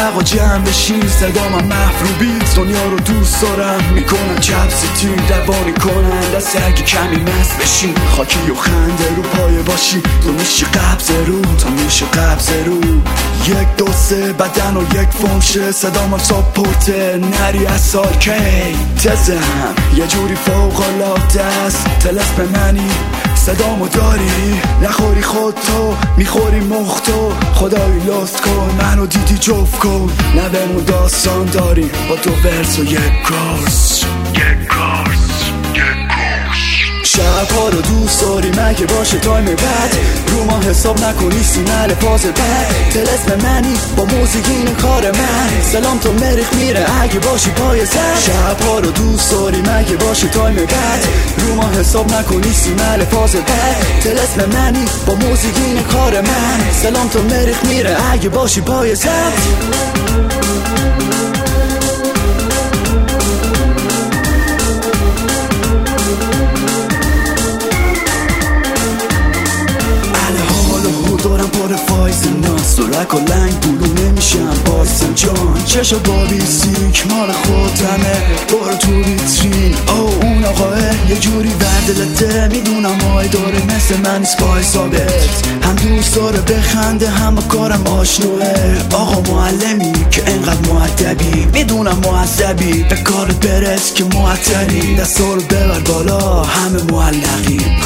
رفقا جمع بشین، صدا من محروبیت، دنیا رو دوست دارم میکنن چپ ستین، روانی کنن دست اگه کمی مست بشین، خاکی و خنده رو پایه باشی، تو میشه قبض رو، تا میشه قبض رو، 1 2 3 بدن و یک فونشه، صدا من ساپورته نری از سارکی تزم یه جوری فوق العاده است، طلسم منی صدامو داری، نخوری خودتو میخوری مختو، خدایی لست کن منو دیدی جفت کن، لبمون داستان داریم با تو ورس و یک کارس شبها رو دوست داری مگه باشه تایم بد، رو ما حساب نکنی سینه پاس بد، طلسم منی با موزیک این کار من، سلام تو مریخ میره اگه باشی پای سر، شبها رو دوست داری مگه باشه تایم بد، رو ما حساب نکنی سینه پاس بد، طلسم منی با موزیک این کار من، سلام تو مریخ میره اگه باشی پای سر. دارم پر فایز ناس دورک و لنگ بلو نمیشم باسم جان، چشا بابی سیک مال خودمه برو تو ویترین، اون آقاه یه جوری وردلته، میدونم های داره مثل من سپای ثابت، هم دوست داره بخنده هم کارم آشنوه، آقا معلمی که انقدر معدبی، میدونم معذبی به کارت برس که معطلی، دستا رو ببر بالا همه معلقیم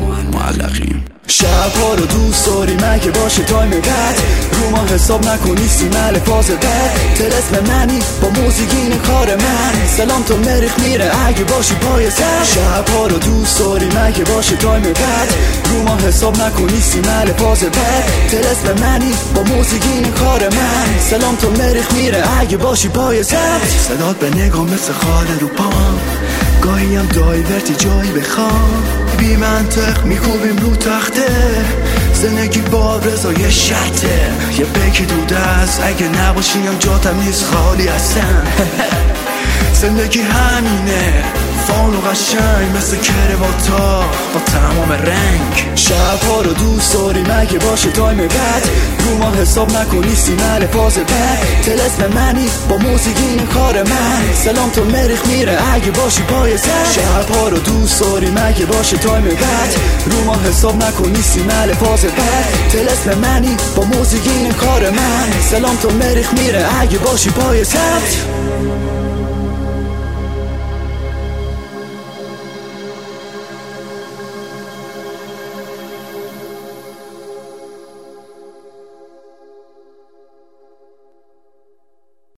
شبها رو دوست داری مگه باشه تایم بد، رو ما حساب نکنی سینه فاز بد، طلسم منی با موزیک این کار من، سلام تو مریخ میره اگه باشی پای سر، شبها رو دوست داری مگه باشه تایم بد، رو ما حساب نکنی سینه فاز بد، طلسم منی با موزیک این کار من، سلام تو مریخ میره اگه باشی پای سر، صدات به نگاه مثل خاله رو پام، گاهی هم دایورتی جایی بخوام، بی منطق میکوبیم رو تخته، زندگی با رضای شرطه، یه بیکی دوده است اگه نباشیم جاتم نیست خالی هستم زندگی همینه فان و قشنگ مثل کرواتا با تمام رنگ، شبها رو دوست داری مگه باشه تایم بد، رو ما حساب نکنی سینه فاز بد، طلسم منی با موزیک این کار من، سلام تو مریخ میره اگه باشی پای سر، شبها رو دوست داری مگه باشه تایم بد، رو ما حساب نکنی سینه فاز بد، طلسم منی با موزیک این کار من، سلام تو مریخ میره اگه باشی پای سر.